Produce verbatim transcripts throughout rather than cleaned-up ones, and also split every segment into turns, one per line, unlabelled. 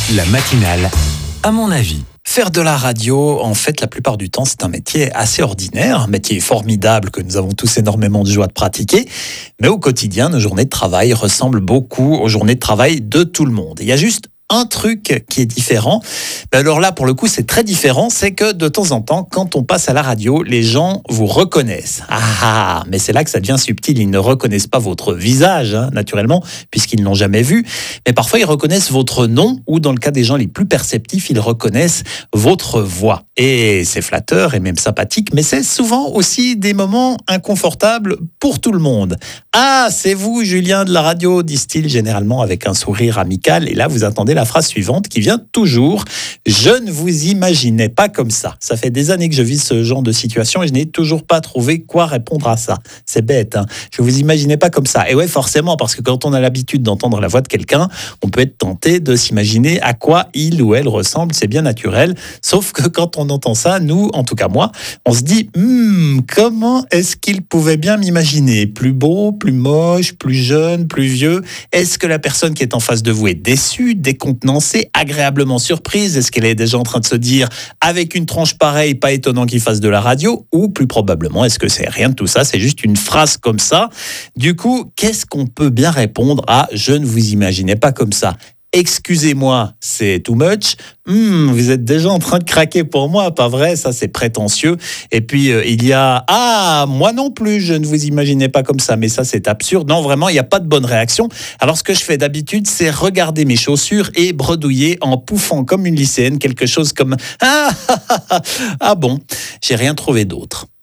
La matinale, à mon avis.
Faire de la radio, en fait, la plupart du temps, c'est un métier assez ordinaire, un métier formidable que nous avons tous énormément de joie de pratiquer. Mais au quotidien, nos journées de travail ressemblent beaucoup aux journées de travail de tout le monde. Il y a juste un truc qui est différent. Ben alors là, pour le coup, c'est très différent. C'est que de temps en temps, quand on passe à la radio, les gens vous reconnaissent. Ah, ah mais c'est là que ça devient subtil. Ils ne reconnaissent pas votre visage, hein, naturellement, puisqu'ils ne l'ont jamais vu. Mais parfois, ils reconnaissent votre nom ou, dans le cas des gens les plus perceptifs, ils reconnaissent votre voix. Et c'est flatteur et même sympathique, mais c'est souvent aussi des moments inconfortables pour tout le monde. Ah, c'est vous, Julien de la radio, disent-ils généralement avec un sourire amical. Et là, vous attendez la phrase suivante qui vient toujours. Je ne vous imaginais pas comme ça. Ça fait des années que je vis ce genre de situation et je n'ai toujours pas trouvé quoi répondre à ça. C'est bête, hein. Je vous imaginais pas comme ça. Et ouais, forcément, parce que quand on a l'habitude d'entendre la voix de quelqu'un, on peut être tenté de s'imaginer à quoi il ou elle ressemble. C'est bien naturel. Sauf que quand on entend ça, nous, en tout cas moi, on se dit, hmm, comment est-ce qu'il pouvait bien m'imaginer? Plus beau, plus moche, plus jeune, plus vieux? Est-ce que la personne qui est en face de vous est déçue, décontenancée, agréablement surprise? Est-ce qu'elle est déjà en train de se dire, avec une tronche pareille, pas étonnant qu'il fasse de la radio? Ou plus probablement, est-ce que c'est rien de tout ça? C'est juste une phrase comme ça. Du coup, qu'est-ce qu'on peut bien répondre à « je ne vous imaginais pas comme ça » ? Excusez-moi, c'est too much. Hmm, vous êtes déjà en train de craquer pour moi, pas vrai? Ça, c'est prétentieux. Et puis, euh, il y a « Ah, moi non plus, je ne vous imaginais pas comme ça. » Mais ça, c'est absurde. Non, vraiment, il n'y a pas de bonne réaction. Alors, ce que je fais d'habitude, c'est regarder mes chaussures et bredouiller en pouffant comme une lycéenne, quelque chose comme « Ah, ah, ah, ah, ah bon, j'ai rien trouvé d'autre. »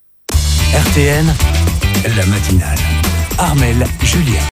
R T N, la matinale. Armelle, Julien.